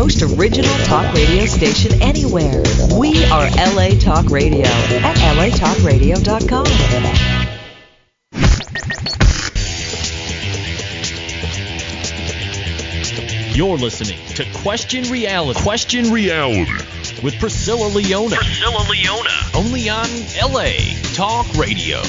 most original talk radio station anywhere. We are LA Talk Radio at latalkradio.com. You're listening to Question Reality. Question Reality with Priscilla Leona. Only on LA Talk Radio.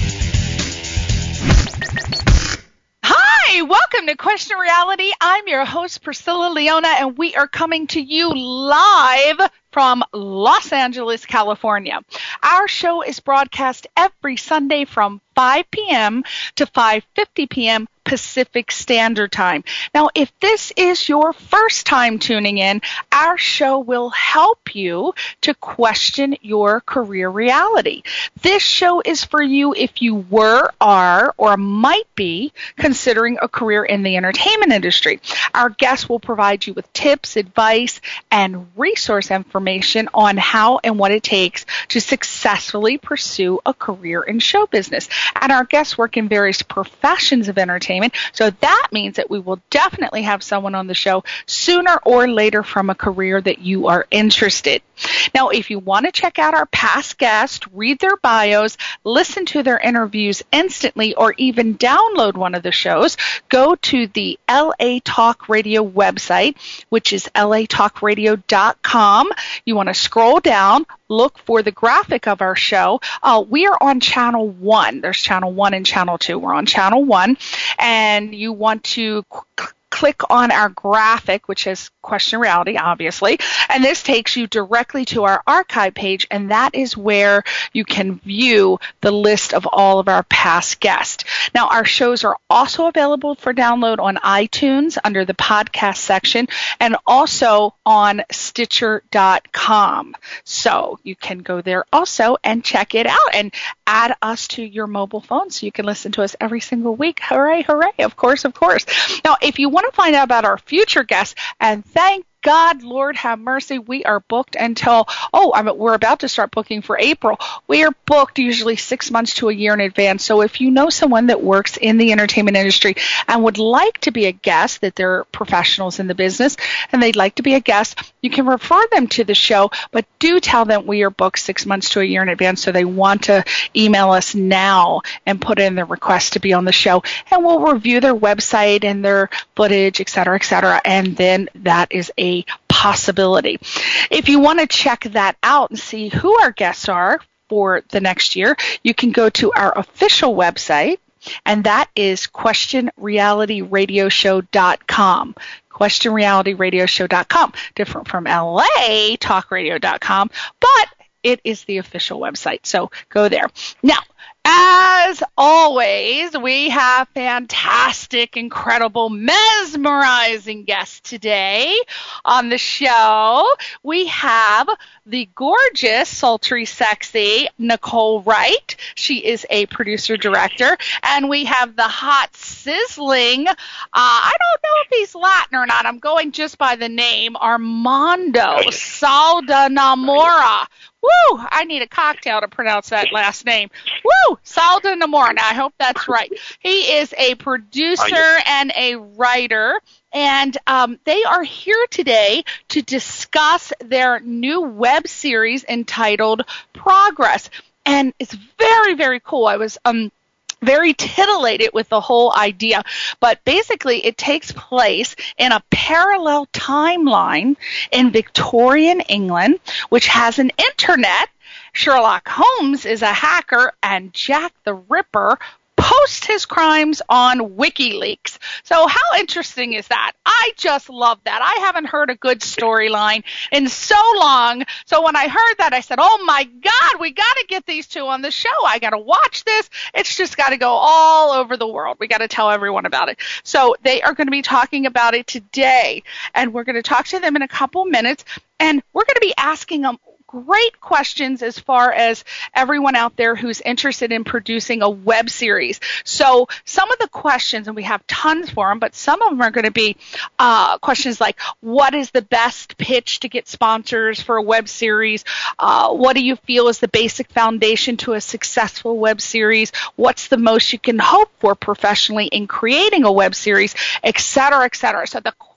Hi, welcome to Question Reality. I'm your host, Priscilla Leona, and we are coming to you live from Los Angeles, California. Our show is broadcast every Sunday from 5 p.m. to 5:50 p.m. Pacific Standard Time. Now, if this is your first time tuning in, our show will help you to question your career reality. This show is for you if you were, are, or might be considering a career in the entertainment industry. Our guests will provide you with tips, advice, and resource information on how and what it takes to successfully pursue a career in show business. And our guests work in various professions of entertainment, so that means that we will definitely have someone on the show sooner or later from a career that you are interested. Now, if you want to check out our past guests, read their bios, listen to their interviews instantly, or even download one of the shows, go to the LA Talk Radio website, which is latalkradio.com. You want to scroll down, look for the graphic of our show. We are on Channel 1. There's Channel 1 and Channel 2. We're on Channel 1, and you want to click on our graphic, which is Question Reality, obviously, and this takes you directly to our archive page, and that is where you can view the list of all of our past guests. Now, our shows are also available for download on iTunes under the podcast section and also on Stitcher.com. So you can go there also and check it out and add us to your mobile phone so you can listen to us every single week. Hooray, hooray. Of course, of course. Now, if you want to find out about our future guests, and thank God, Lord have mercy, we are booked until, we're about to start booking for April. We are booked usually 6 months to a year in advance. So if you know someone that works in the entertainment industry and would like to be a guest, that they're professionals in the business and they'd like to be a guest, you can refer them to the show, but do tell them we are booked 6 months to a year in advance, so they want to email us now and put in their request to be on the show, and we'll review their website and their footage, et cetera, and then that is a possibility. If you want to check that out and see who our guests are for the next year, you can go to our official website, and that is questionrealityradioshow.com. questionrealityradioshow.com. Different from latalkradio.com, but it is the official website, so go there. Now, as always, we have fantastic, incredible, mesmerizing guests today on the show. We have the gorgeous, sultry, sexy Nicole Wright. She is a producer-director. And we have the hot, sizzling, I don't know if he's Latin or not. I'm going just by the name, Armando Saldanamora. Woo! I need a cocktail to pronounce that last name. Woo! Saldanamora. Now, I hope that's right. He is a producer and a writer, and they are here today to discuss their new web series entitled Progress. And it's very, very cool. I was very titillated with the whole idea. But basically, it takes place in a parallel timeline in Victorian England, which has an internet. Sherlock Holmes is a hacker, and Jack the Ripper posts his crimes on WikiLeaks. So how interesting is that? I just love that. I haven't heard a good storyline in so long. So when I heard that, I said, oh my God, we got to get these two on the show. I got to watch this. It's just got to go all over the world. We got to tell everyone about it. So they are going to be talking about it today, and we're going to talk to them in a couple minutes, and we're going to be asking them great questions as far as everyone out there who's interested in producing a web series. So some of the questions, and we have tons for them, but some of them are going to be questions like, what is the best pitch to get sponsors for a web series? What do you feel is the basic foundation to a successful web series? What's the most you can hope for professionally in creating a web series, et cetera, et cetera. So the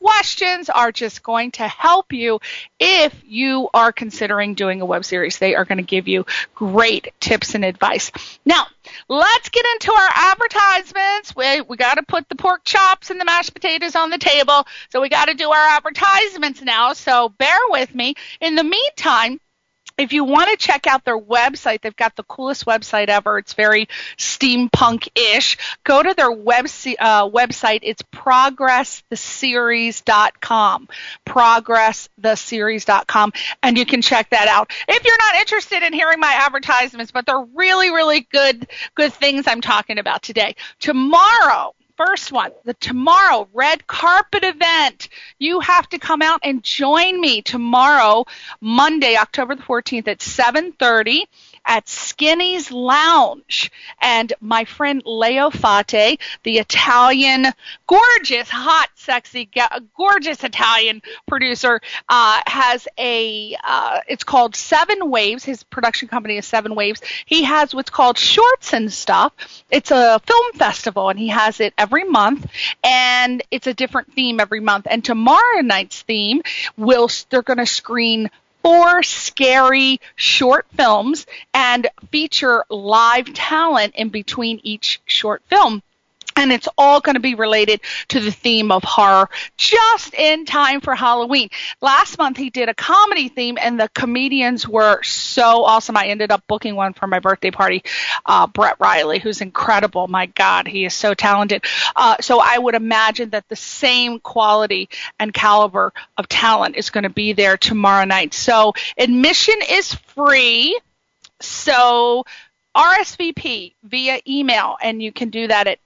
questions are just going to help you if you are considering doing a web series. They are going to give you great tips and advice. Now, let's get into our advertisements. We got to put the pork chops and the mashed potatoes on the table, so we got to do our advertisements now, so bear with me. In the meantime, if you want to check out their website, they've got the coolest website ever. It's very steampunk-ish. Go to their website. It's progresstheseries.com. Progresstheseries.com, and you can check that out. If you're not interested in hearing my advertisements, but they're really, really good things I'm talking about today. Tomorrow, first one, the tomorrow red carpet event. You have to come out and join me tomorrow, Monday, October the 14th at 7:30 at Skinny's Lounge. And my friend Leo Fate, the Italian, gorgeous, hot, sexy, gorgeous Italian producer, has it's called Seven Waves. His production company is Seven Waves. He has what's called Shorts and Stuff. It's a film festival, and he has it every month, and it's a different theme every month. And tomorrow night's theme, they're going to screen 4 scary short films and feature live talent in between each short film. And it's all going to be related to the theme of horror, just in time for Halloween. Last month he did a comedy theme, and the comedians were so awesome. I ended up booking one for my birthday party, Brett Riley, who's incredible. My God, he is so talented. So I would imagine that the same quality and caliber of talent is going to be there tomorrow night. So admission is free. So RSVP via email, and you can do that at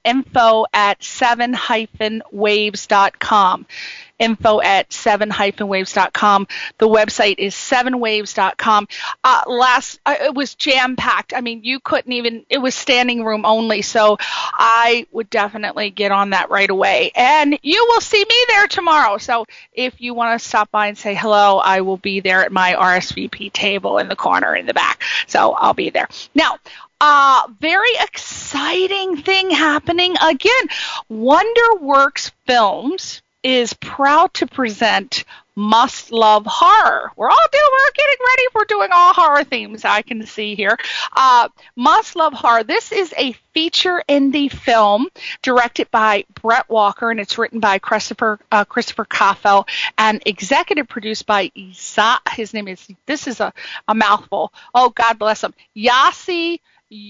info@7-waves.com. info@7-waves.com. The website is 7waves.com. It was jam-packed. I mean, you couldn't even, it was standing room only, so I would definitely get on that right away. And you will see me there tomorrow. So if you want to stop by and say hello, I will be there at my RSVP table in the corner in the back. So I'll be there. Now, very exciting thing happening again. WonderWorks Films is proud to present Must Love Horror. We're getting ready for doing all horror themes, I can see here. Must Love Horror. This is a feature indie film directed by Brett Walker, and it's written by Christopher Coffell and executive produced by his name is, this is a mouthful. Oh, God bless him. Yossi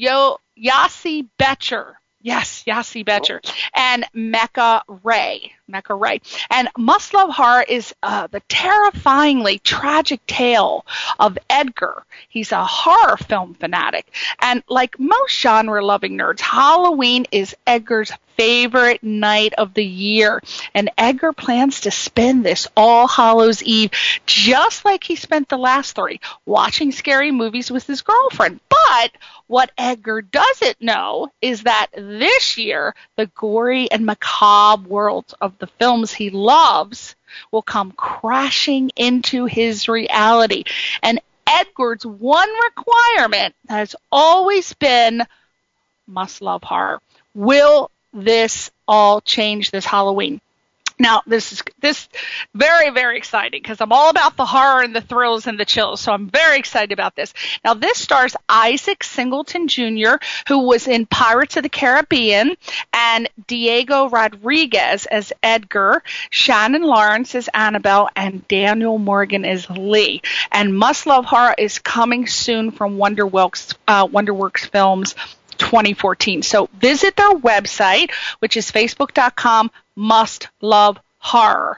Becher. Yes, Yossi Becher. And Mecca Ray. And Must Love Horror is the terrifyingly tragic tale of Edgar. He's a horror film fanatic. And like most genre-loving nerds, Halloween is Edgar's favorite night of the year. And Edgar plans to spend this All Hallows Eve just like he spent the last 3, watching scary movies with his girlfriend. But what Edgar doesn't know is that this year, the gory and macabre worlds of the films he loves will come crashing into his reality. And Edgar's one requirement has always been Must Love Horror. Will this all change this Halloween? Now, this is very, very exciting because I'm all about the horror and the thrills and the chills, so I'm very excited about this. Now, this stars Isaac Singleton Jr., who was in Pirates of the Caribbean, and Diego Rodriguez as Edgar, Shannon Lawrence as Annabelle, and Daniel Morgan as Lee. And Must Love Horror is coming soon from WonderWorks Films 2014. So visit their website, which is facebook.com Must Love Horror,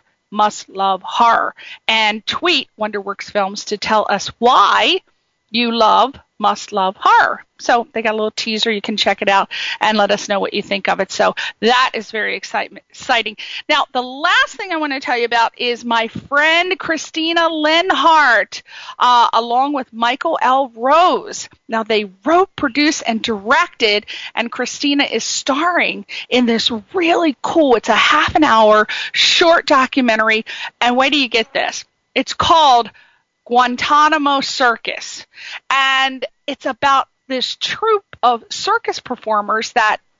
and tweet WonderWorks Films to tell us why you love Must Love Horror. So they got a little teaser. You can check it out and let us know what you think of it. So that is very exciting. Now, the last thing I want to tell you about is my friend Christina Linhart, along with Michael L. Rose. Now, they wrote, produced, and directed, and Christina is starring in this really cool, it's a half-an-hour short documentary. And wait till you get this. It's called Guantanamo Circus, and it's about this troupe of circus performers that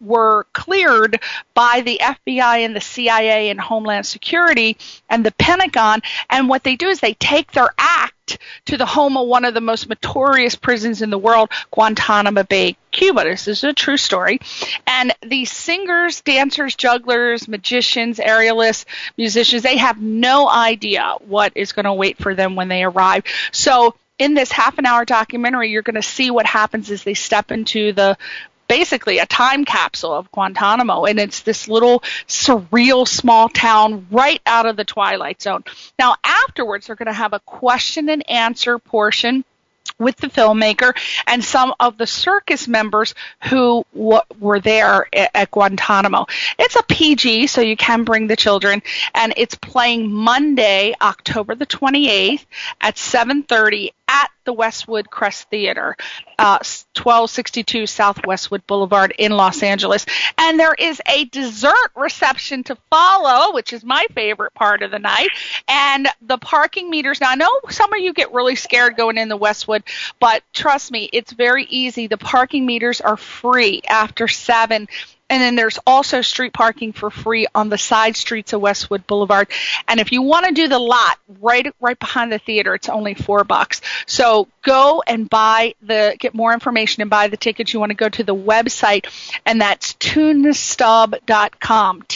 were cleared by the FBI and the CIA and Homeland Security and the Pentagon. And what they do is they take their act to the home of one of the most notorious prisons in the world, Guantanamo Bay, Cuba. This is a true story. And these singers, dancers, jugglers, magicians, aerialists, musicians, they have no idea what is going to wait for them when they arrive. So in this half-an-hour documentary, you're going to see what happens as they step into basically a time capsule of Guantanamo, and it's this little surreal small town right out of the Twilight Zone. Now, afterwards, they're going to have a question and answer portion with the filmmaker and some of the circus members who were there at Guantanamo. It's a PG, so you can bring the children, and it's playing Monday, October the 28th at 7:30 at the Westwood Crest Theater, 1262 South Westwood Boulevard in Los Angeles. And there is a dessert reception to follow, which is my favorite part of the night. And the parking meters, now I know some of you get really scared going in the Westwood, but trust me, it's very easy. The parking meters are free after 7. And then there's also street parking for free on the side streets of Westwood Boulevard. And if you want to do the lot right behind the theater, it's only $4. So go and get more information and buy the tickets. You want to go to the website, and that's tunestub.com,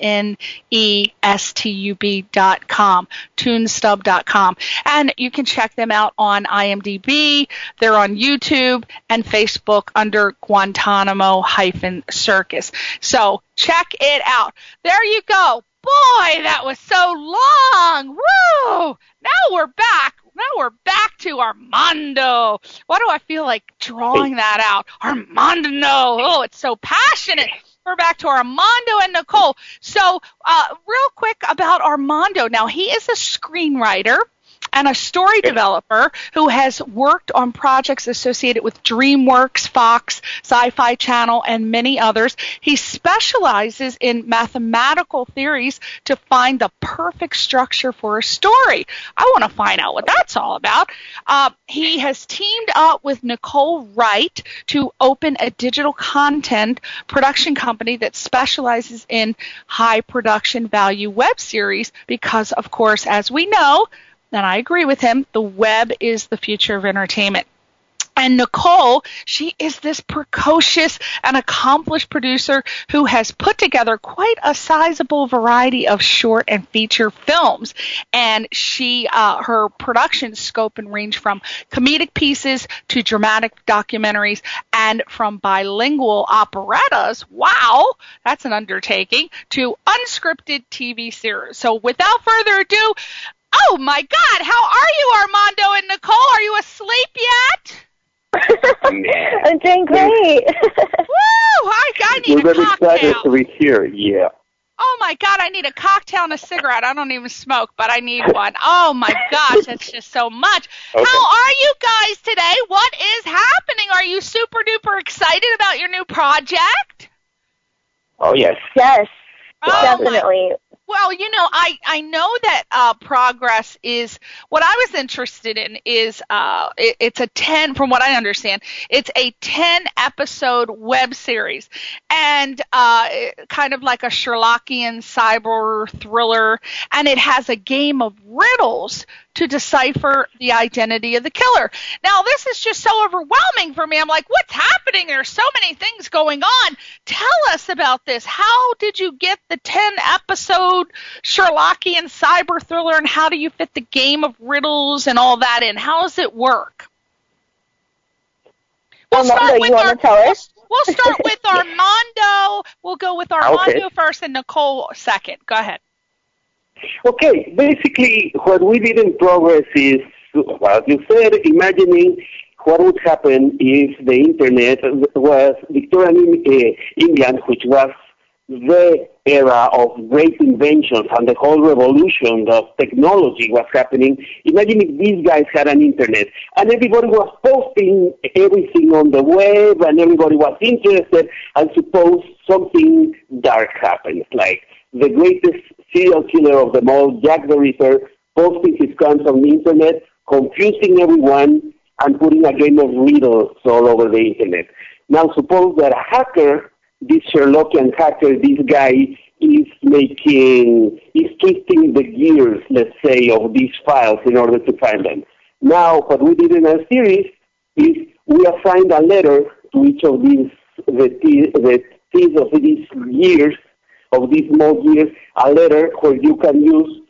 TUNESTUB.com, tunestub.com. And you can check them out on IMDb. They're on YouTube and Facebook under Guantanamo-Circus. So check it out. There you go. Boy, that was so long. Woo! Now we're back. To Armando. Why do I feel like drawing that out? Armando. Oh, it's so passionate. We're back to Armando and Nicole. So real quick about Armando. Now, he is a screenwriter and a story developer who has worked on projects associated with DreamWorks, Fox, Sci-Fi Channel, and many others. He specializes in mathematical theories to find the perfect structure for a story. I want to find out what that's all about. He has teamed up with Nicole Wright to open a digital content production company that specializes in high production value web series because, of course, as we know, and I agree with him, the web is the future of entertainment. And Nicole, she is this precocious and accomplished producer who has put together quite a sizable variety of short and feature films. And her production scope and range from comedic pieces to dramatic documentaries and from bilingual operettas, wow, that's an undertaking, to unscripted TV series. So without further ado, oh my God, how are you, Armando and Nicole? Are you asleep yet? I'm doing great. Woo! I need a cocktail. We're very excited to be here, yeah. Oh my God, I need a cocktail and a cigarette. I don't even smoke, but I need one. Oh my gosh, that's just so much. Okay. How are you guys today? What is happening? Are you super duper excited about your new project? Oh, yes. Yes, definitely. Well, you know, I know that Progress is, what I was interested in is it's a 10, from what I understand, it's a 10-episode web series, and kind of like a Sherlockian cyber thriller, and it has a game of riddles to decipher the identity of the killer. Now, this is just so overwhelming for me. I'm like, what's happening? There's so many things going on. Tell us about this. How did you get the 10-episode Sherlockian cyber thriller, and how do you fit the game of riddles and all that in? How does it work? We'll start with Armando. We'll go with Armando first and Nicole second. Go ahead. Okay, basically what we did in Progress is, as you said, imagining what would happen if the Internet was Victorian England, which was the era of great inventions and the whole revolution of technology was happening. Imagine if these guys had an Internet and everybody was posting everything on the web and everybody was interested, and suppose something dark happens, like the greatest serial killer of them all, Jack the Ripper, posting his guns on the Internet, confusing everyone, and putting a game of riddles all over the Internet. Now, suppose that a hacker this Sherlockian hacker, this guy is twisting the gears, let's say, of these files in order to find them. Now, what we did in our series is we assigned a letter to each of these, the teeth of these gears, of these small gears, a letter where you can use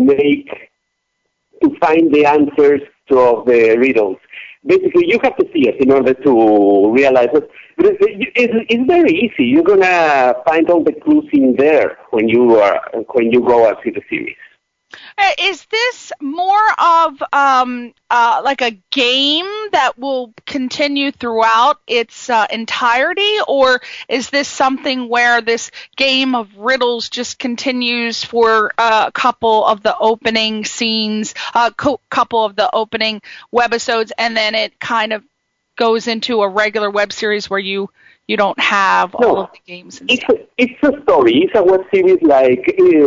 to find the answers to the riddles. Basically, you have to see it in order to realize it. But it's very easy. You're gonna find all the clues in there when you go and see the series. Is this more of like a game that will continue throughout its entirety, or is this something where this game of riddles just continues for a couple of the opening scenes, couple of the opening webisodes, and then it kind of goes into a regular web series where you don't have all of the games and stuff? It's a story. It's a web series like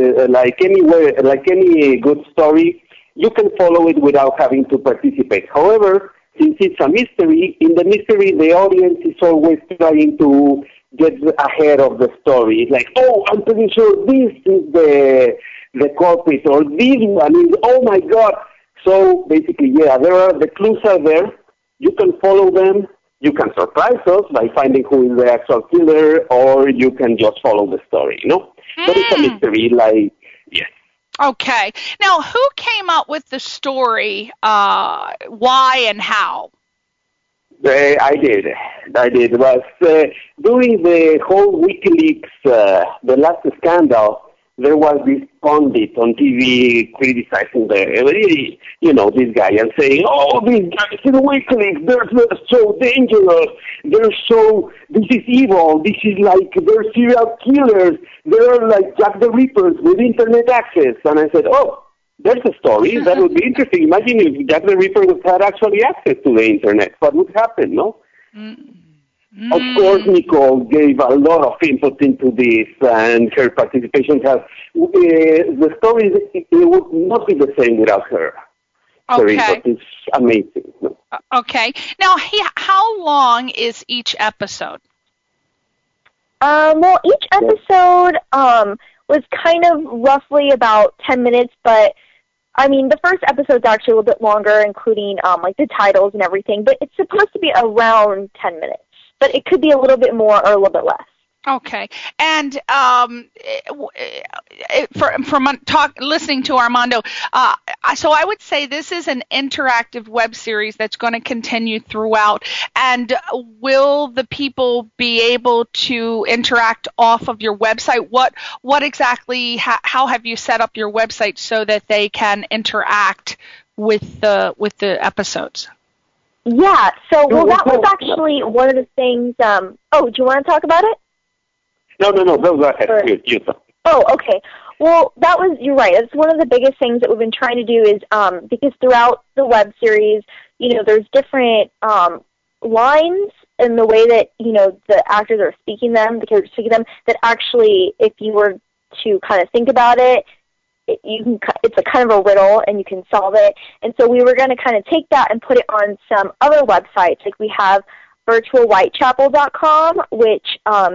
any good story. You can follow it without having to participate. However, since it's a mystery, in the mystery, the audience is always trying to get ahead of the story. It's like, I'm pretty sure this is the culprit, or this one is, oh my God. So basically, the clues are there. You can follow them. You can surprise us by finding who is the actual killer, or you can just follow the story, But it's a mystery, yes. Okay. Now, who came up with the story, why and how? I did. It was during the whole WikiLeaks, the last scandal, there was this pundit on TV criticizing this guy and saying, these guys in WikiLeaks, they're so dangerous, this is evil, this is like, they're serial killers, they're like Jack the Rippers with internet access. And I said, there's a story, that would be interesting. Imagine if Jack the Ripper had actually access to the internet, what would happen, no? Of course, Nicole gave a lot of input into this, and her participation the story, it would not be the same without her. Okay. But it's amazing. Okay. Now, how long is each episode? Well, each episode was kind of roughly about 10 minutes, but I mean, the first episode's actually a little bit longer, including like the titles and everything, but it's supposed to be around 10 minutes. But it could be a little bit more or a little bit less. Okay. And listening to Armando, so I would say this is an interactive web series that's going to continue throughout. And will the people be able to interact off of your website? What exactly, how have you set up your website so that they can interact with the episodes? Yeah, so, that was actually one of the things, do you want to talk about it? No, go ahead. You talk. Oh, okay. Well, you're right, that's one of the biggest things that we've been trying to do is, because throughout the web series, there's different lines in the way that, the actors are speaking them, the characters speaking them, that actually, if you were to kind of think about it, it's a kind of a riddle, and you can solve it. And so we were going to kind of take that and put it on some other websites. Like we have virtualwhitechapel.com, which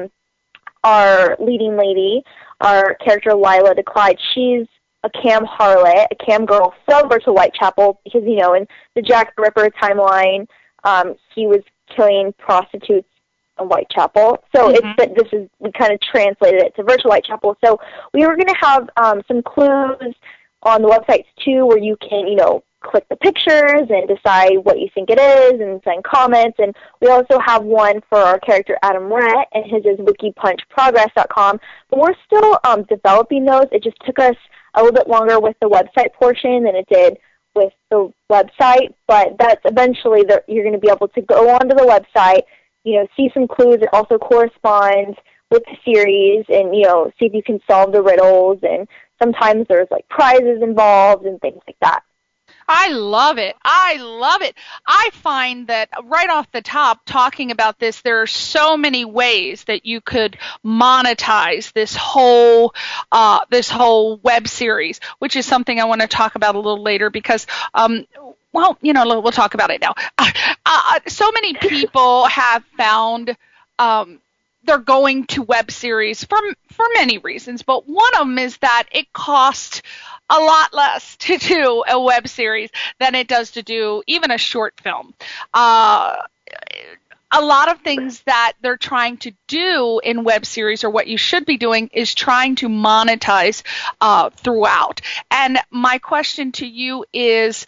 our leading lady, our character Lila DeClyde, she's a cam harlot, a cam girl from Virtual Whitechapel, because, in the Jack the Ripper timeline, he was killing prostitutes in Whitechapel. So we kind of translated it to Virtual Whitechapel. So we were going to have some clues on the websites too, where you can, click the pictures and decide what you think it is and send comments. And we also have one for our character Adam Rhett, and his is wikipunchprogress.com. But we're still developing those. It just took us a little bit longer with the website portion than it did with the website. But that's eventually you're going to be able to go onto the website, see some clues that also correspond with the series, and, see if you can solve the riddles. And sometimes there's, prizes involved and things like that. I love it. I find that right off the top, talking about this, there are so many ways that you could monetize this whole web series, which is something I want to talk about a little later because, we'll talk about it now. So many people have found they're going to web series for many reasons, but one of them is that it costs a lot less to do a web series than it does to do even a short film. A lot of things that they're trying to do in web series, or what you should be doing, is trying to monetize throughout. And my question to you is,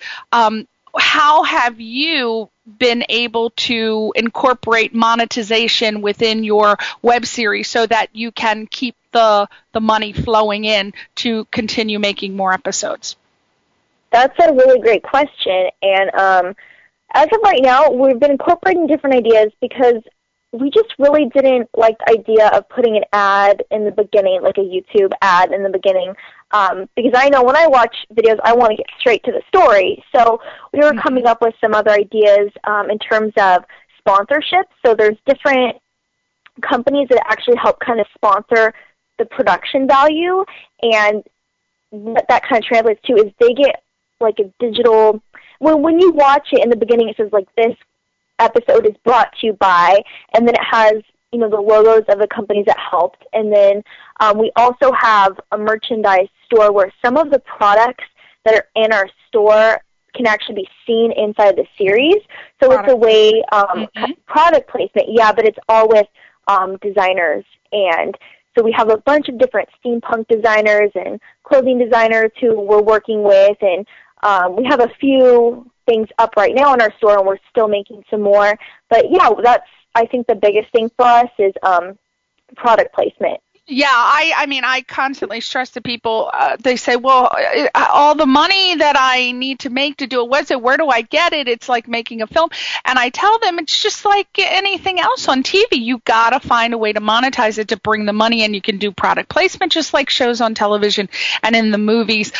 how have you been able to incorporate monetization within your web series so that you can keep the money flowing in to continue making more episodes? That's a really great question. And as of right now, we've been incorporating different ideas because we just really didn't like the idea of putting an ad in the beginning, like a YouTube ad in the beginning, because I know when I watch videos, I want to get straight to the story. So we were coming up with some other ideas in terms of sponsorship. So there's different companies that actually help kind of sponsor the production value, and what that kind of translates to is they get like a digital. Well, when you watch it in the beginning, it says like this episode is brought to you by, and then it has, you know, the logos of the companies that helped. And then we also have a merchandise store where some of the products that are in our store can actually be seen inside the series. So it's a way, product placement, yeah, but it's all with designers. And so we have a bunch of different steampunk designers and clothing designers who we're working with, and we have a few things up right now in our store, and we're still making some more. But, yeah, that's, I think, the biggest thing for us is product placement. Yeah, I mean, I constantly stress to people, they say, well, all the money that I need to make to do a website, where do I get it? It's like making a film. And I tell them it's just like anything else on TV. You got to find a way to monetize it to bring the money in. You can do product placement just like shows on television and in the movies.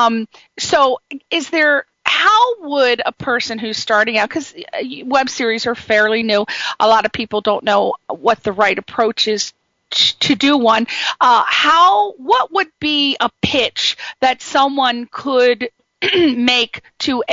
So is there... How would a person who's starting out, because web series are fairly new, a lot of people don't know what the right approach is to do one. What would be a pitch that someone could make to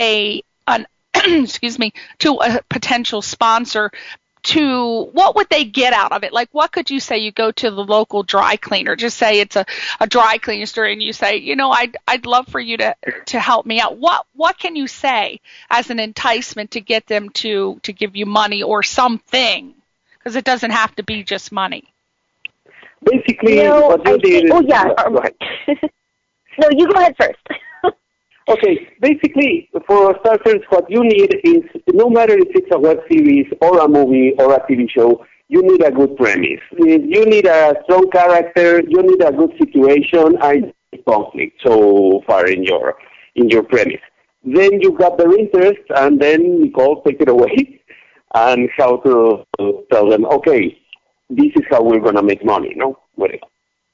to a potential sponsor? What would they get out of it? Like, what could you say? You go to the local dry cleaner, just say it's a dry cleaning store, and you say, you know, I'd love for you to help me out. What can you say as an enticement to get them to give you money or something? Because it doesn't have to be just money. Basically, what you did is... Oh, yeah. Go ahead. No, you go ahead first. Okay, basically, for starters, what you need is, no matter if it's a web series or a movie or a TV show, you need a good premise. You need a strong character, you need a good situation, and conflict so far in your premise. Then you got their interest, and then Nicole, take it away, and how to tell them, okay, this is how we're going to make money, no? With it.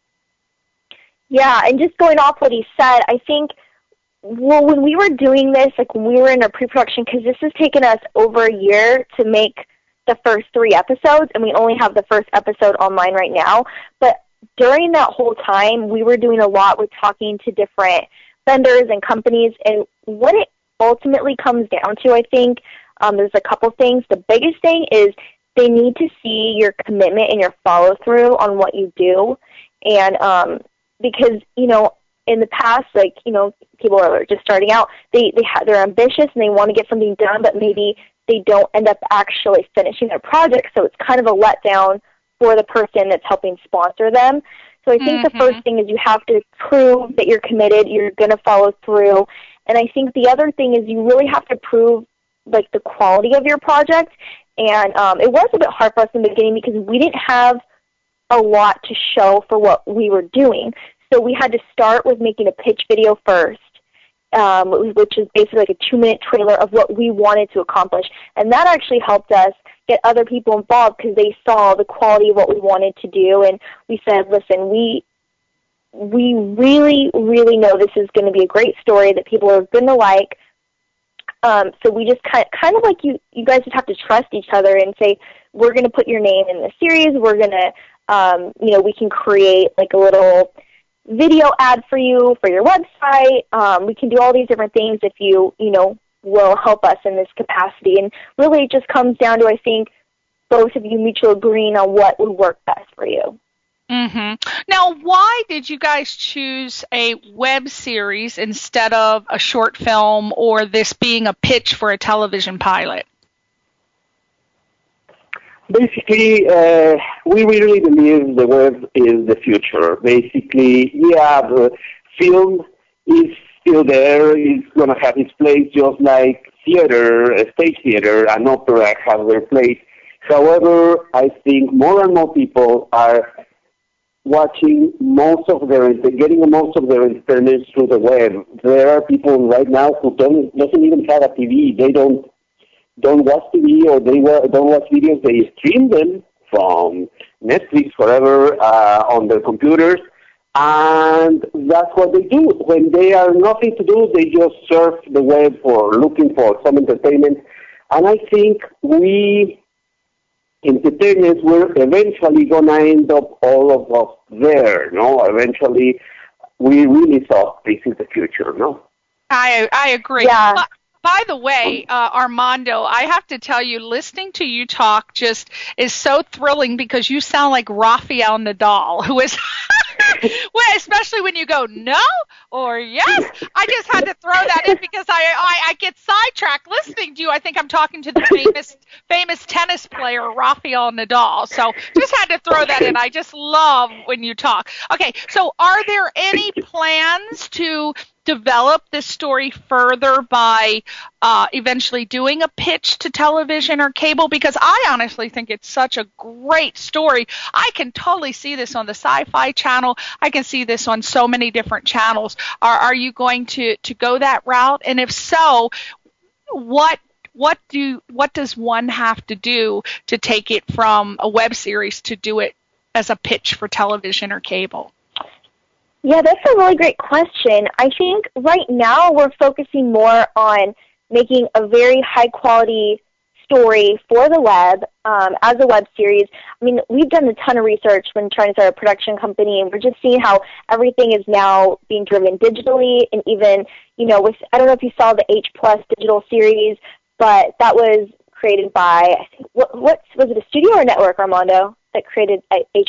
Yeah, and just going off what he said, I think, well, when we were doing this, like when we were in our pre-production, because this has taken us over a year to make the first 3 episodes, and we only have the first episode online right now. But during that whole time, we were doing a lot with talking to different vendors and companies, and what it ultimately comes down to, I think, there's a couple things. The biggest thing is they need to see your commitment and your follow-through on what you do, and because, you know, in the past, like, you know, people are just starting out, they're ambitious and they want to get something done, but maybe they don't end up actually finishing their project, so it's kind of a letdown for the person that's helping sponsor them. So I think the first thing is you have to prove that you're committed, you're going to follow through, and I think the other thing is you really have to prove, like, the quality of your project, and it was a bit hard for us in the beginning because we didn't have a lot to show for what we were doing. So we had to start with making a pitch video first, which is basically like a 2-minute trailer of what we wanted to accomplish. And that actually helped us get other people involved because they saw the quality of what we wanted to do. And we said, listen, we really, really know this is going to be a great story that people are going to like. So we just kind of like you guys just have to trust each other and say, we're going to put your name in the series. We're going to, we can create like a little video ad for you for your website. We can do all these different things if you will help us in this capacity. And really it just comes down to, I think, both of you mutually agreeing on what would work best for you. Now, why did you guys choose a web series instead of a short film or this being a pitch for a television pilot? Basically, we really believe the web is the future. Basically, the film is still there. It's going to have its place just like theater, stage theater, and opera have their place. However, I think more and more people are watching getting most of their entertainment through the web. There are people right now who doesn't even have a TV. They don't watch TV or don't watch videos. They stream them from Netflix, whatever, on their computers, and that's what they do. When they are nothing to do, they just surf the web for looking for some entertainment. And I think we entertainers, we're eventually going to end up all of us there, no? Eventually, we really thought this is the future, no? I agree. Yeah. By the way, Armando, I have to tell you, listening to you talk just is so thrilling because you sound like Rafael Nadal, who is, well, especially when you go no or yes. I just had to throw that in because I get sidetracked listening to you. I think I'm talking to the famous tennis player, Rafael Nadal. So just had to throw that in. I just love when you talk. Okay, so are there any plans to develop this story further by eventually doing a pitch to television or cable? Because I honestly think it's such a great story. I can totally see this on the Sci-Fi Channel. I can see this on so many different channels. Are you going to go that route? And if so, what does one have to do to take it from a web series to do it as a pitch for television or cable? Yeah, that's a really great question. I think right now we're focusing more on making a very high-quality story for the web as a web series. I memean, we've done a ton of research when trying to start a production company, and we're just seeing how everything is now being driven digitally, and even, with, I don't know if you saw the H+ digital series, but that was created by, I think, was it a studio or a network, Armando, that created H+?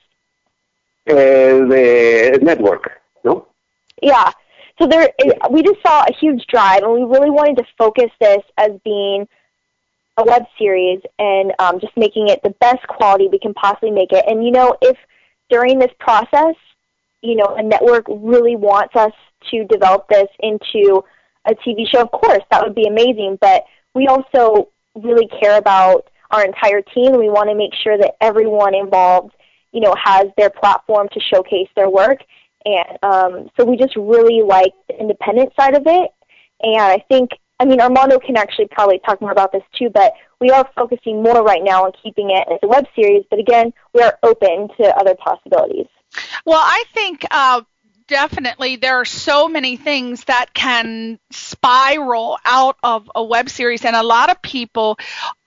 The network, no? Yeah. So we just saw a huge drive, and we really wanted to focus this as being a web series and just making it the best quality we can possibly make it. And, if during this process, a network really wants us to develop this into a TV show, of course, that would be amazing. But we also really care about our entire team, and we want to make sure that everyone involved has their platform to showcase their work. And so we just really like the independent side of it. And I think, Armando can actually probably talk more about this too, but we are focusing more right now on keeping it as a web series. But again, we are open to other possibilities. Well, I think definitely there are so many things that can spiral out of a web series, and a lot of people,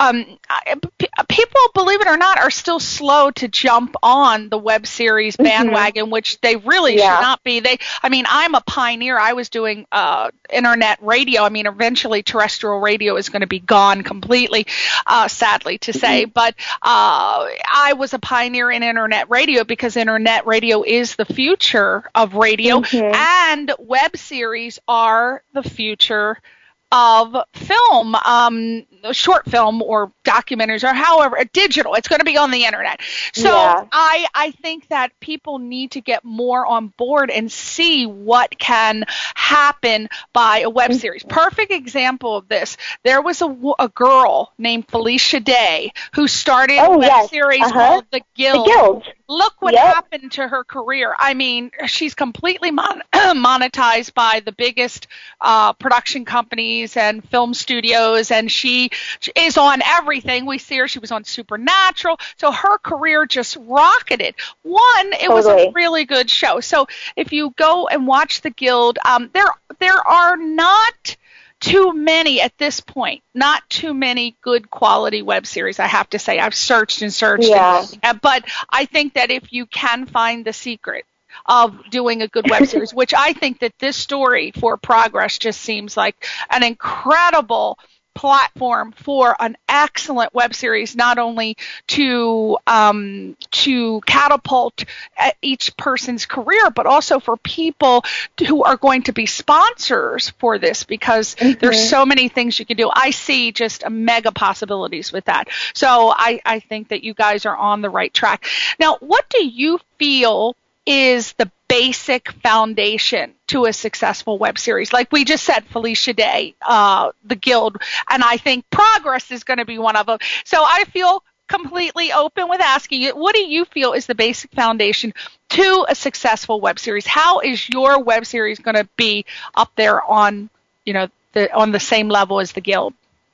believe it or not, are still slow to jump on the web series bandwagon, which they really should not be. I'm a pioneer. I was doing internet radio. Eventually terrestrial radio is going to be gone completely, sadly to say, but I was a pioneer in internet radio because internet radio is the future of radio, and web series are the future of film, short film or documentaries or however, digital. It's going to be on the internet. So I think that people need to get more on board and see what can happen by a web series. Perfect example of this. There was a girl named Felicia Day who started a web series called The Guild. The Guild. Look what happened to her career. She's completely monetized by the biggest production companies and film studios, and she is on everything. We see her. She was on Supernatural. So her career just rocketed. It was a really good show. So if you go and watch The Guild, there are not too many at this point, not too many good quality web series, I have to say. I've searched and searched. But I think that if you can find the secret of doing a good web series, which I think that this story for Progress just seems like an incredible platform for an excellent web series, not only to catapult each person's career, but also for people who are going to be sponsors for this, because there's so many things you can do. I see just mega possibilities with that. So I think that you guys are on the right track. Now, what do you feel is the basic foundation to a successful web series? Like we just said, Felicia Day, The Guild, and I think Progress is going to be one of them. So I feel completely open with asking you, what do you feel is the basic foundation to a successful web series? How is your web series going to be up there on, on the same level as The Guild?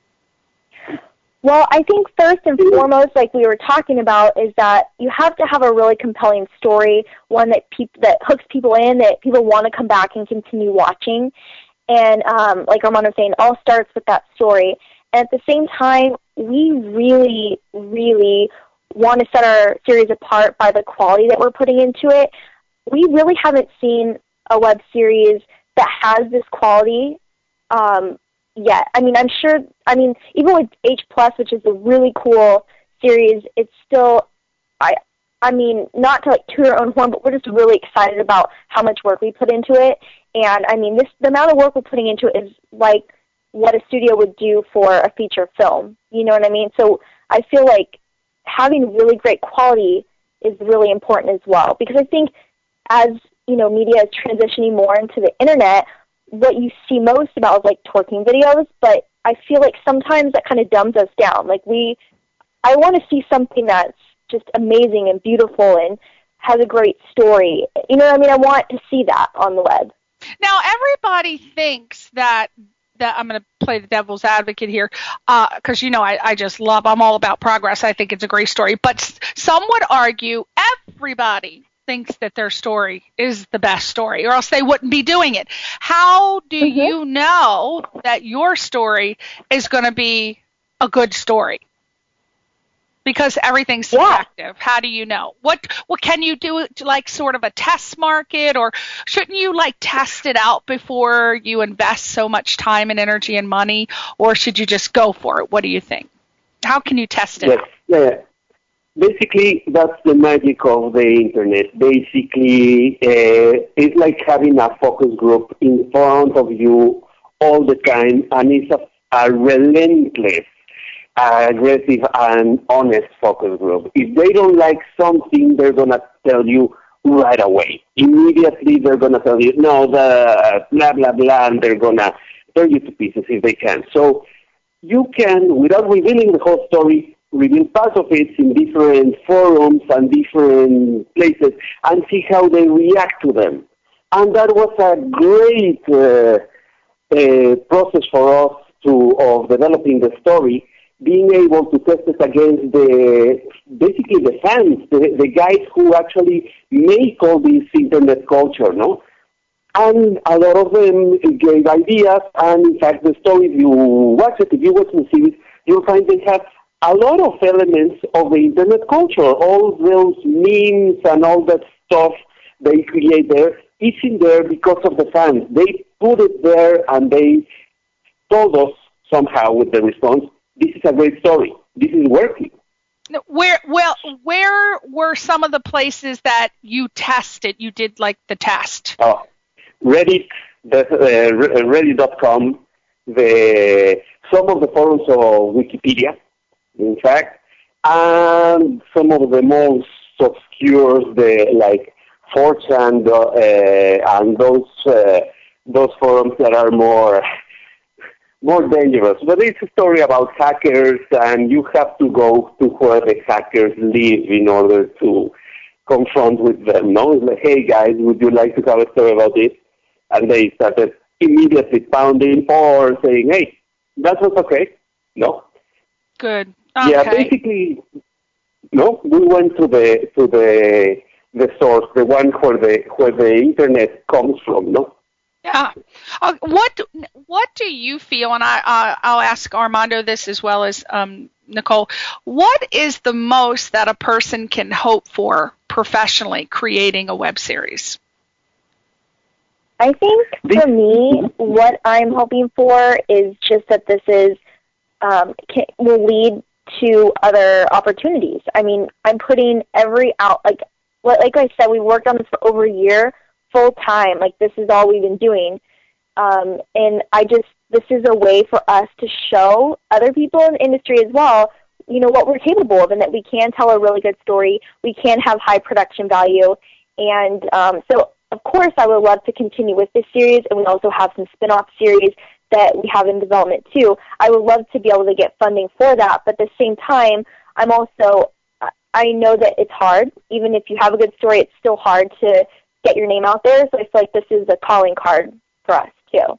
Well, I think first and foremost, like we were talking about, is that you have to have a really compelling story, one that that hooks people in, that people want to come back and continue watching. And like Armando was saying, it all starts with that story. And at the same time, we really, really want to set our series apart by the quality that we're putting into it. We really haven't seen a web series that has this quality yet. I mean, I'm sure, even with H+, which is a really cool series, it's still, I mean, not to like toot our own horn, but we're just really excited about how much work we put into it. And I mean, the amount of work we're putting into it is like what a studio would do for a feature film. You know what I mean? So I feel like having really great quality is really important as well, because I think as, media is transitioning more into the internet, what you see most about is like twerking videos, but I feel like sometimes that kind of dumbs us down. Like I want to see something that's just amazing and beautiful and has a great story. You know what I mean? I want to see that on the web. Now, everybody thinks that I'm going to play the devil's advocate here, because, I just I'm all about Progress. I think it's a great story. But some would argue everybody thinks that their story is the best story, or else they wouldn't be doing it. How do you know that your story is going to be a good story? Because everything's subjective. How do you know? What can you do, like sort of a test market, or shouldn't you like test it out before you invest so much time and energy and money, or should you just go for it? What do you think? How can you test it out? Yeah. Basically, that's the magic of the internet. Basically, it's like having a focus group in front of you all the time, and it's a relentless, aggressive, and honest focus group. If they don't like something, they're going to tell you right away. Immediately, they're going to tell you, no, the blah, blah, blah, and they're going to tear you to pieces if they can. So you can, without revealing the whole story, reveal part of it in different forums and different places and see how they react to them. And that was a great process for us of developing the story, being able to test it against basically the fans, the guys who actually make all this internet culture, no? And a lot of them gave ideas, and in fact the story, if you watch the series, you'll find they have a lot of elements of the internet culture. All those memes and all that stuff they create there is in there because of the fans. They put it there and they told us somehow with the response, this is a great story. This is working. Where were some of the places that you tested? You did like the test. Oh, Reddit, Reddit.com, some of the forums of Wikipedia, in fact, and some of the most obscure, like 4chan and those forums that are more dangerous. But it's a story about hackers, and you have to go to where the hackers live in order to confront with them. No, it's like, hey guys, would you like to have a story about this? And they started immediately pounding or saying, hey, that was okay. No. Good. Okay. Yeah, basically, no. We went to the source, the one where the internet comes from. No. Yeah. What do you feel? And I'll ask Armando this as well as Nicole. What is the most that a person can hope for professionally creating a web series? I think for me, what I'm hoping for is just that this is will lead to other opportunities. I mean, I'm putting like I said, we worked on this for over a year, full time. Like, this is all we've been doing. And this is a way for us to show other people in the industry as well, what we're capable of, and that we can tell a really good story. We can have high production value. And so, of course, I would love to continue with this series, and we also have some spin-off series that we have in development too. I would love to be able to get funding for that, but at the same time, I know that it's hard. Even if you have a good story, it's still hard to get your name out there, so I feel like this is a calling card for us too.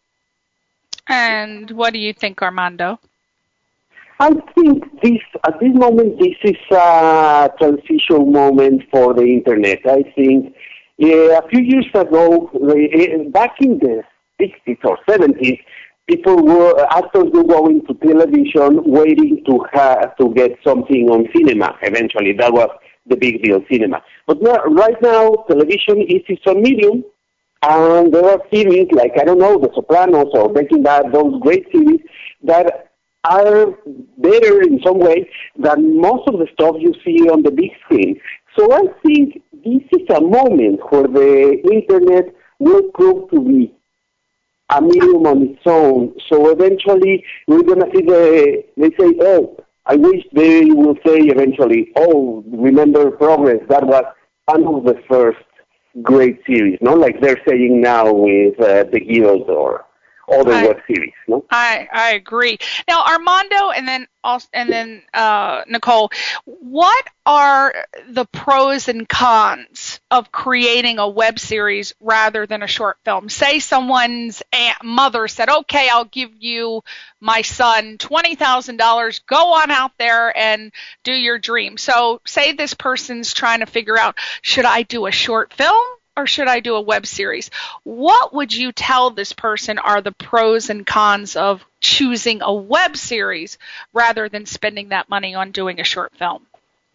And what do you think, Armando? I think at this moment, this is a transition moment for the Internet. I think a few years ago, back in the 60s or 70s, actors were going to television waiting to get something on cinema. Eventually, that was the big deal, cinema. But right now, television is its own medium, and there are series like, The Sopranos or Breaking Bad, those great series that are better in some way than most of the stuff you see on the big screen. So I think this is a moment where the Internet will prove to be a medium on its own. So eventually we're going to see they say, I wish they will say eventually, remember Progress, that was one of the first great series, like they're saying now with The Guild or other web series, no? I agree. Now, Armando and then Nicole, what are the pros and cons of creating a web series rather than a short film? Say someone's mother said, okay, I'll give you, my son, $20,000. Go on out there and do your dream. So say this person's trying to figure out, should I do a short film or should I do a web series? What would you tell this person are the pros and cons of choosing a web series rather than spending that money on doing a short film?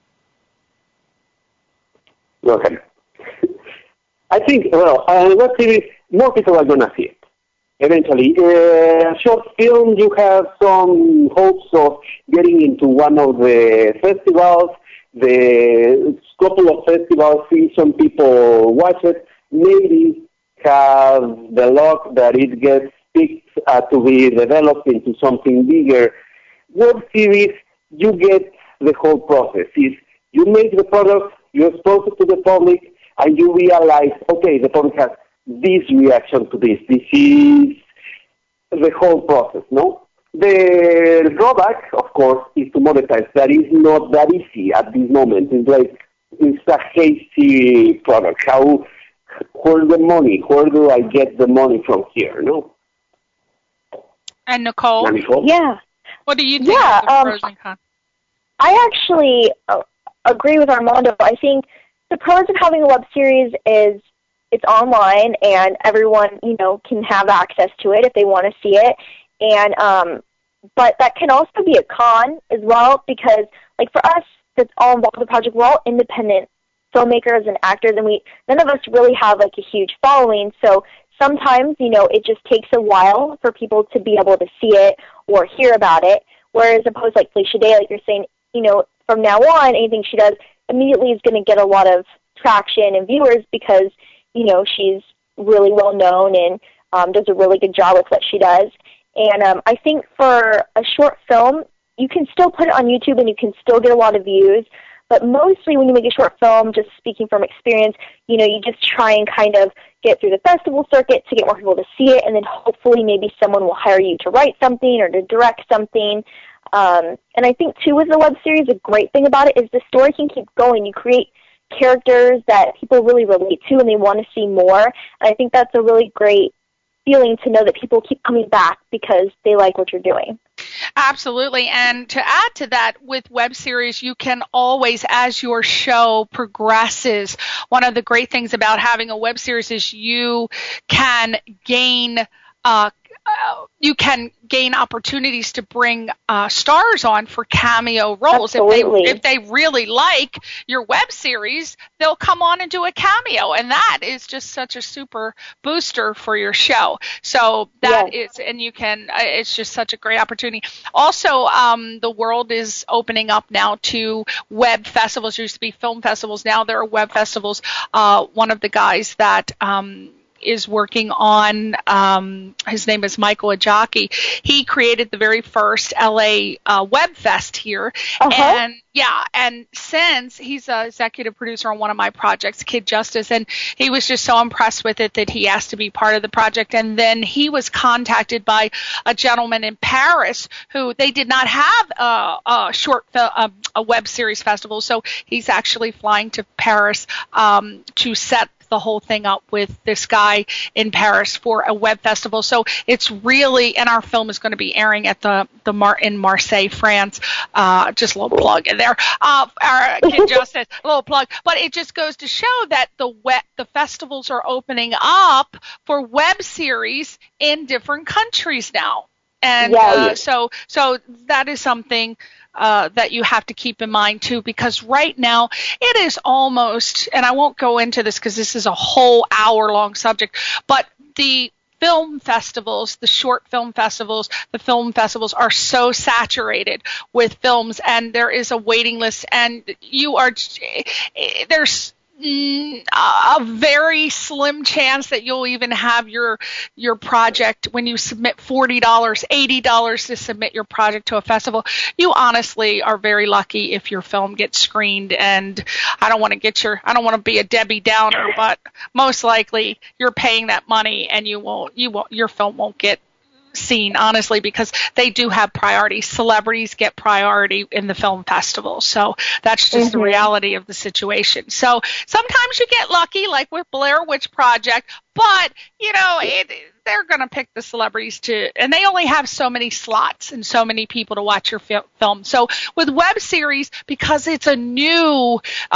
Okay. I think, web series, more people are going to see it eventually. Short film, you have some hopes of getting into one of the festivals. The couple of festivals, see some people watch it, maybe have the luck that it gets picked to be developed into something bigger. Web series, you get the whole process. You make the product, you expose it to the public, and you realize, okay, the public has this reaction to this. This is the whole process, no? The drawback, of course, is to monetize. That is not that easy at this moment. It's a hasty product. Where's the money? Where do I get the money from here? No. And Nicole? Yeah. What do you think of the pros and cons? I actually agree with Armando. I think the pros of having a web series is it's online and everyone, can have access to it if they want to see it. And but that can also be a con as well because, like for us, that's all involved in the project. We're all independent filmmakers and actors, and none of us really have like a huge following. So sometimes, it just takes a while for people to be able to see it or hear about it. Whereas opposed like Felicia Day, like you're saying, from now on, anything she does immediately is going to get a lot of traction and viewers because, she's really well known and does a really good job with what she does. And I think for a short film, you can still put it on YouTube and you can still get a lot of views. But mostly when you make a short film, just speaking from experience, you just try and kind of get through the festival circuit to get more people to see it. And then hopefully maybe someone will hire you to write something or to direct something. And I think, too, with the web series, a great thing about it is the story can keep going. You create characters that people really relate to and they want to see more. And I think that's a really great feeling to know that people keep coming back because they like what you're doing. Absolutely. And to add to that, with web series, you can always, as your show progresses, one of the great things about having a web series is you can gain you can gain opportunities to bring stars on for cameo roles. Absolutely. If they really like your web series, they'll come on and do a cameo, and that is just such a super booster for your show. So that is, and you can, it's just such a great opportunity. Also, the world is opening up now to web festivals. There used to be film festivals. Now there are web festivals. One of the guys that is working on, his name is Michael Ajaki. He created the very first LA Web Fest here. And and since he's an executive producer on one of my projects, Kid Justice, and he was just so impressed with it that he asked to be part of the project. And then he was contacted by a gentleman in Paris who they did not have a web series festival. So he's actually flying to Paris to set the whole thing up with this guy in Paris for a web festival. So it's really, and our film is going to be airing at in Marseille, France. Just a little plug in there. Our Kid Justice, a little plug. But it just goes to show that the festivals are opening up for web series in different countries now. And so that is something that you have to keep in mind too, because right now it is almost, and I won't go into this because this is a whole hour-long subject, but the film festivals, the short film festivals, the film festivals are so saturated with films, and there is a waiting list, and there's a very slim chance that you'll even have your project when you submit $40, $80 to submit your project to a festival. You honestly are very lucky if your film gets screened, and I don't want to be a Debbie Downer, but most likely you're paying that money and your film won't get seen, honestly, because they do have priority. Celebrities get priority in the film festival. So that's just the reality of the situation. So sometimes you get lucky, like with Blair Witch Project, but, they're going to pick the celebrities and they only have so many slots and so many people to watch your film. So with web series, because it's a new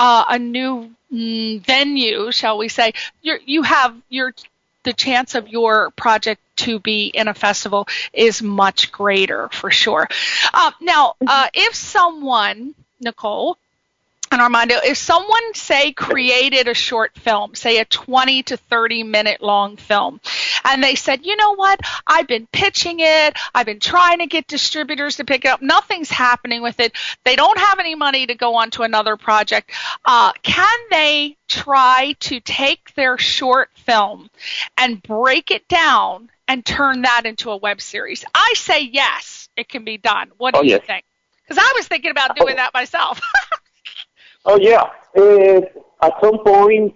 venue, shall we say, you have the chance of your project to be in a festival is much greater, for sure. Now, if someone, Nicole and Armando, if someone, say, created a short film, say a 20 to 30 minute long film, and they said, you know what, I've been pitching it, I've been trying to get distributors to pick it up, nothing's happening with it, they don't have any money to go on to another project, can they try to take their short film and break it down and turn that into a web series? I say yes, it can be done. What do you think? Because I was thinking about doing that myself. Oh, yeah. At some point,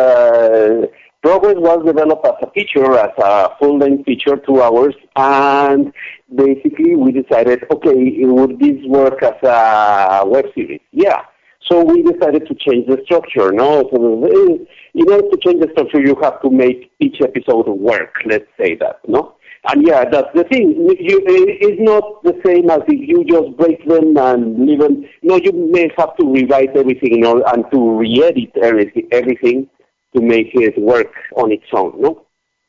Progress was developed as a feature, as a full-length feature, 2 hours, and basically we decided, okay, would this work as a web series? Yeah. So we decided to change the structure, no? So, in order to change the structure, you have to make each episode work, let's say that, no? And yeah, that's the thing. It's not the same as if you just break them and leave them. No, you may have to rewrite everything and to re-edit everything to make it work on its own, no?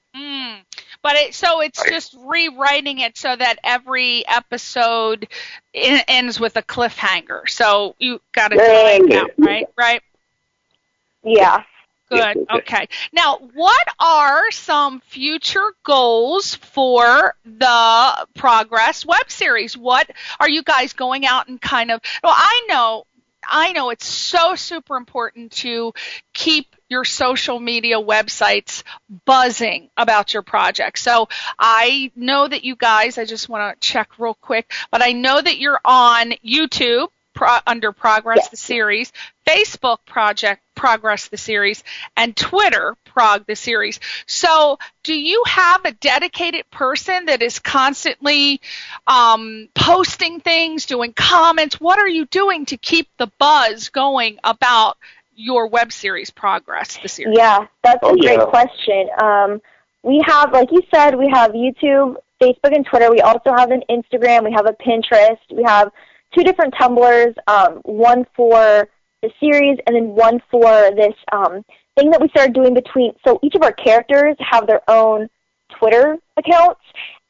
But it's just rewriting it so that every episode ends with a cliffhanger. So you got to do it now, right? Right? Yeah. Good. Okay. Now, what are some future goals for the Progress web series? What are you guys going out and kind of? Well, I know it's so super important to keep your social media websites buzzing about your project. So I know that you guys, I just want to check real quick, but I know that you're on YouTube under Progress the Series, Facebook Progress the Series, and Twitter Prog the Series. So do you have a dedicated person that is constantly posting things, doing comments? What are you doing to keep the buzz going about your web series Progress the Series? Yeah, that's a great question. We have, like you said, we have YouTube, Facebook, and Twitter. We also have an Instagram. We have a Pinterest. We have 2 different Tumblrs, one for the series and then one for this thing that we started doing between. So each of our characters have their own Twitter accounts,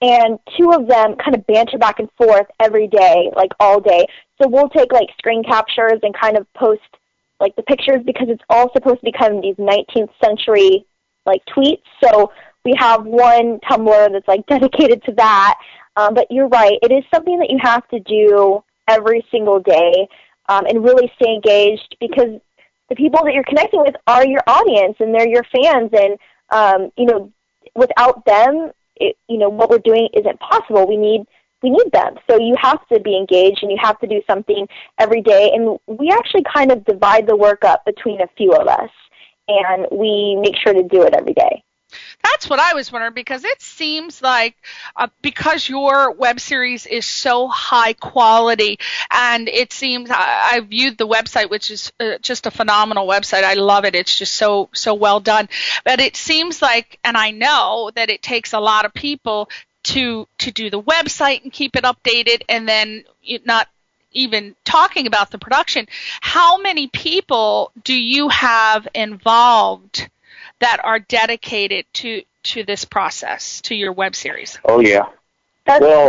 and two of them kind of banter back and forth every day, like all day. So we'll take like screen captures and kind of post like the pictures, because it's all supposed to be kind of these 19th century like tweets. So we have one Tumblr that's like dedicated to that. But you're right, it is something that you have to do every single day, and really stay engaged, because the people that you're connecting with are your audience and they're your fans, and without them, what we're doing isn't possible. We need them. So you have to be engaged, and you have to do something every day. And we actually kind of divide the work up between a few of us, and we make sure to do it every day. That's what I was wondering, because it seems like because your web series is so high quality, and it seems I viewed the website, which is just a phenomenal website. I love it. It's just so well done. But it seems like, and I know that it takes a lot of people to do the website and keep it updated, and then not even talking about the production. How many people do you have involved that are dedicated to this process, to your web series? Oh, yeah. Go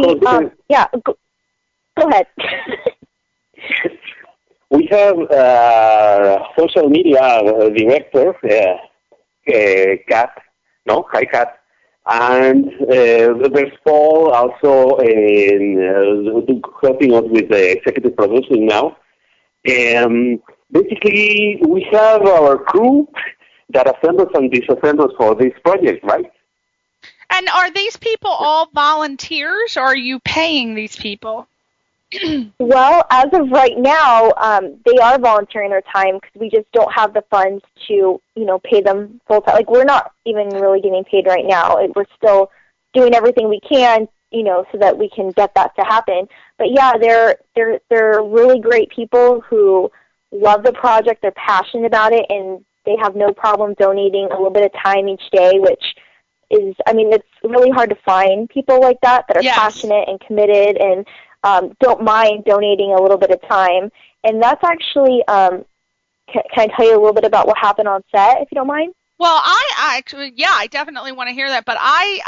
ahead. We have social media director, Kat, hi Kat, and there's Paul also helping us with the executive producing now. Basically, we have our crew that assembles and disassembles for this project, right? And are these people all volunteers, or are you paying these people? Well, as of right now, they are volunteering their time, because we just don't have the funds to, pay them full time. Like, we're not even really getting paid right now. We're still doing everything we can, so that we can get that to happen. But yeah, they're really great people who love the project. They're passionate about it, and they have no problem donating a little bit of time each day, which is, it's really hard to find people like that are passionate and committed and don't mind donating a little bit of time. And that's actually, can I tell you a little bit about what happened on set, if you don't mind? Well, I definitely want to hear that, but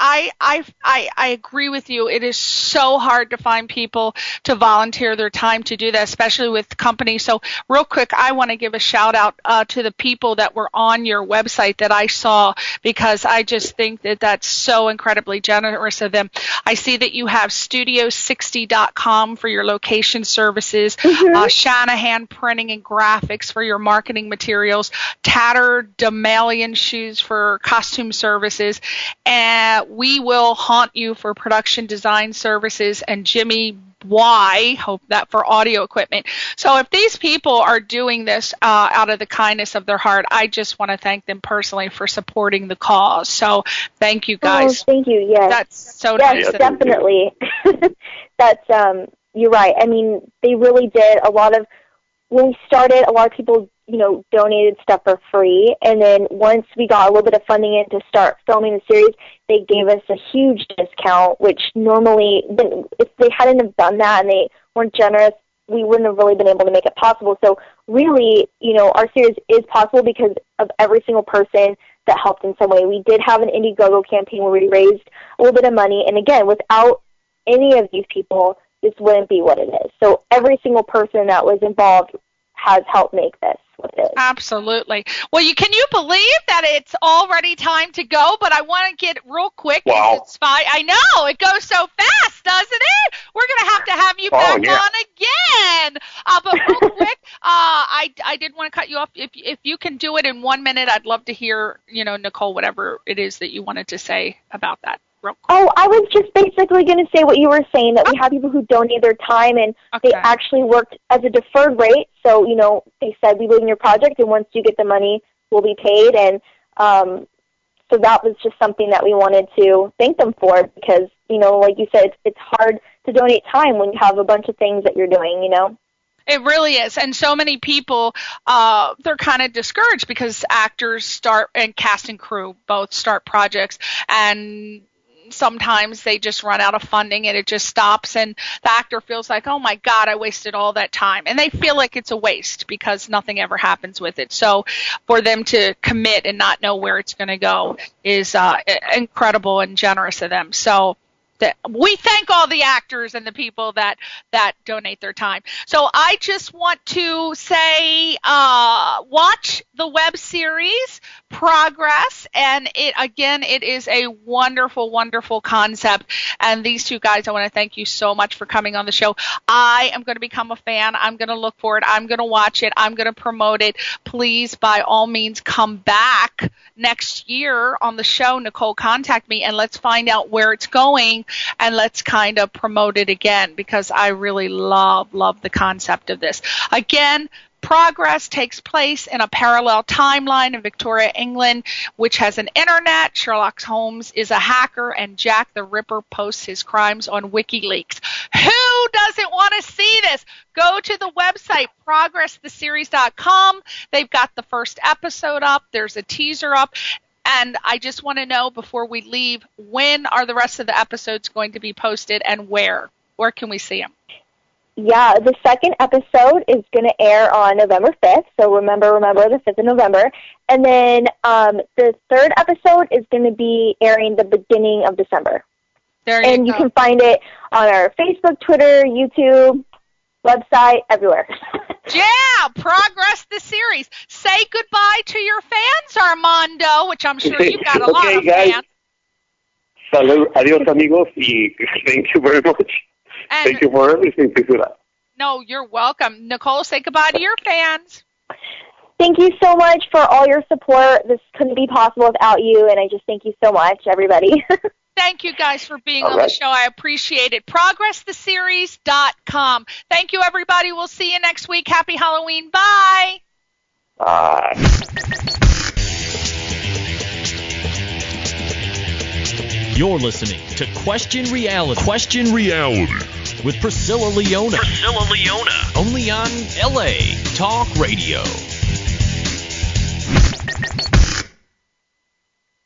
I agree with you. It is so hard to find people to volunteer their time to do that, especially with companies. So real quick, I want to give a shout out to the people that were on your website that I saw, because I just think that that's so incredibly generous of them. I see that you have Studio60.com for your location services, Shanahan Printing and Graphics for your marketing materials, Tatterdemalion Shoes for costume services, and We Will Haunt You for production design services, and Jimmy Y, hope that, for audio equipment. So if these people are doing this out of the kindness of their heart, I just want to thank them personally for supporting the cause. So thank you guys. Oh, thank you. Yes. That's so nice. Yes, definitely. That's you're right. They really did a lot of, when we started, a lot of people donated stuff for free, and then once we got a little bit of funding in to start filming the series, they gave us a huge discount, which normally, if they hadn't have done that and they weren't generous, we wouldn't have really been able to make it possible. So really, our series is possible because of every single person that helped in some way. We did have an Indiegogo campaign where we raised a little bit of money, and again, without any of these people, this wouldn't be what it is. So every single person that was involved has helped make this what it is. Absolutely. Well, can you believe that it's already time to go? But I want to get real quick. Wow. It's fine. I know. It goes so fast, doesn't it? We're going to have you back on again. But real quick, I did want to cut you off. If you can do it in 1 minute, I'd love to hear, Nicole, whatever it is that you wanted to say about that. Oh, I was just basically going to say what you were saying, that we have people who donate their time, and they actually worked as a deferred rate. So, they said, we believe in your project, and once you get the money, we'll be paid. And so that was just something that we wanted to thank them for, because, like you said, it's hard to donate time when you have a bunch of things that you're doing, It really is. And so many people, they're kind of discouraged because actors start, and cast and crew both start projects, and sometimes they just run out of funding and it just stops, and the actor feels like, oh my God, I wasted all that time. And they feel like it's a waste because nothing ever happens with it. So for them to commit and not know where it's going to go is incredible and generous of them. So We thank all the actors and the people that donate their time. So I just want to say, watch the web series Progress, and it is a wonderful, wonderful concept. And these two guys, I want to thank you so much for coming on the show. I am going to become a fan. I'm going to look for it. I'm going to watch it. I'm going to promote it. Please, by all means, come back next year on the show. Nicole, contact me and let's find out where it's going, and let's kind of promote it again, because I really love the concept of this. Again, Progress takes place in a parallel timeline in Victoria, England, which has an internet. Sherlock Holmes is a hacker, and Jack the Ripper posts his crimes on WikiLeaks. Who doesn't want to see this? Go to the website, progresstheseries.com. They've got the first episode up. There's a teaser up. And I just want to know, before we leave, when are the rest of the episodes going to be posted, and where? Where can we see them? Yeah, the second episode is going to air on November 5th, so remember the 5th of November. And then the third episode is going to be airing the beginning of December. You can find it on our Facebook, Twitter, YouTube, website, everywhere. Yeah, Progress the series. Say goodbye to your fans, Armando, which I'm sure you've got a lot of guys. fans. Salud, adios, amigos, y thank you very much. Thank you for listening to that. No, you're welcome. Nicole, say goodbye to your fans. Thank you so much for all your support. This couldn't be possible without you, and I just thank you so much, everybody. Thank you guys for being on the show. I appreciate it. ProgressTheSeries.com. Thank you, everybody. We'll see you next week. Happy Halloween. Bye. Bye. You're listening to Question Reality. Question Reality with Priscilla Leona. Only on LA Talk Radio.